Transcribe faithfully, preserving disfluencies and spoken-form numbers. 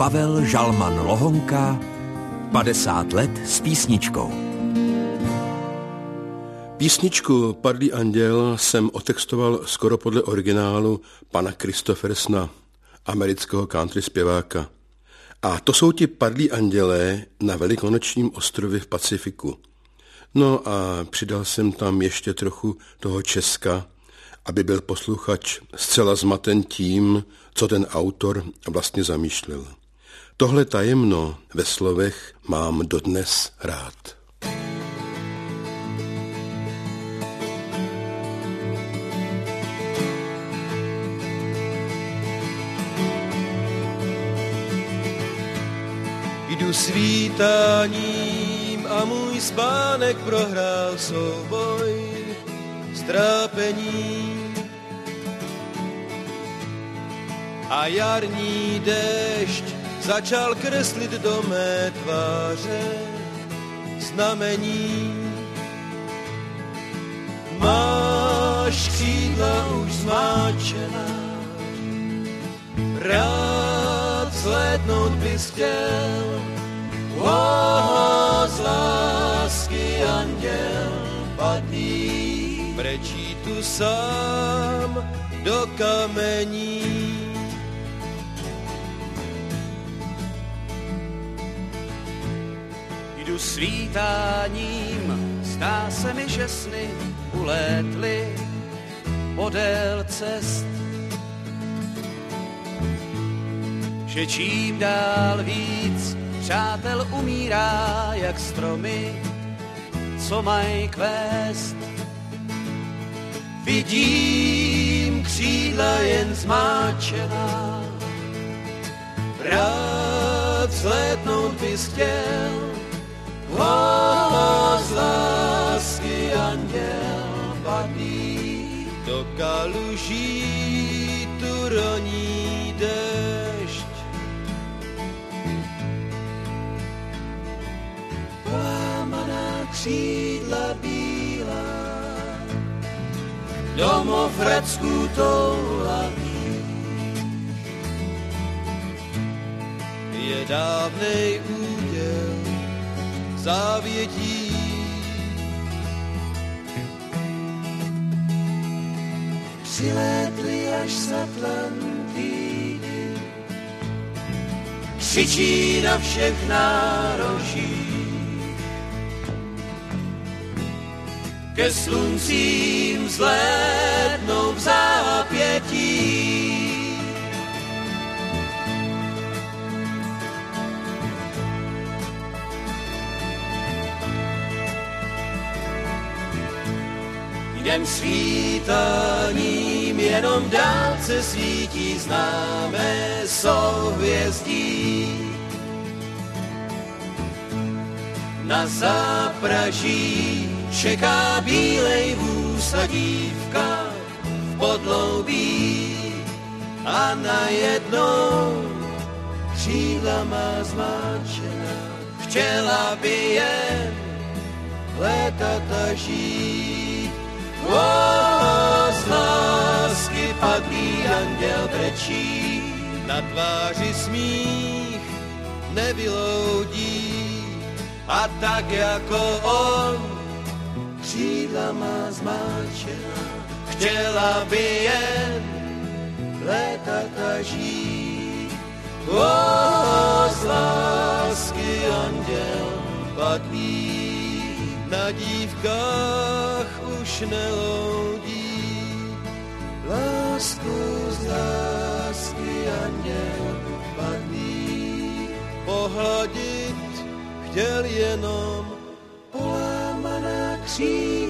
Pavel Žalman Lohonka, padesát let s písničkou. Písničku Padlý anděl jsem otextoval skoro podle originálu pana Kristoffersona, amerického country zpěváka. A to jsou ti padlí andělé na velikonočním ostrově v Pacifiku. No a přidal jsem tam ještě trochu toho Česka, aby byl posluchač zcela zmaten tím, co ten autor vlastně zamýšlel. Tohle tajemno ve slovech mám dodnes rád. Jdu svítáním a můj spánek prohrál souboj s trápením. A jarní déšť začal kreslit do mé tváře znamení. Máš křídla už zmáčená, rád slétnout bys chtěl. Oh, z lásky anděl padlý, brečí tu sám do kamení. Jdu svítáním, zdá se mi, že sny ulétly podél cest, že čím dál víc přátel umírá jak stromy, co mají kvést. Vidím křídla jen zmáčená, rád vzlétnout bys chtěl. Oh, z lásky anděl padlý, do kaluží tu roní déšť. Lámaná křídla bílá, domov Hradsku toulavý, je dávnej úděl závětí. Přilétli až z Atlantidy, křičí na všech nárožích, ke sluncím vzlétnou v zápětí. Jdem svítáním, jenom dálce svítí známé souhvězdí. Na zápraží čeká bílej vůz a dívka v podloubí a najednou křídla má zmáčená. Chtěla by jen létat a žít. Oh, z lásky padlý anděl brečí, na tváři smích nevyloudí. A tak jako on křídla má zmáčená, chtěla by jen létat a žít. Oh, z lásky anděl padlý, na dívkách už neloudí. Lásku z lásky anděl padlý, pohladit chtěl jenom polámaná křídla.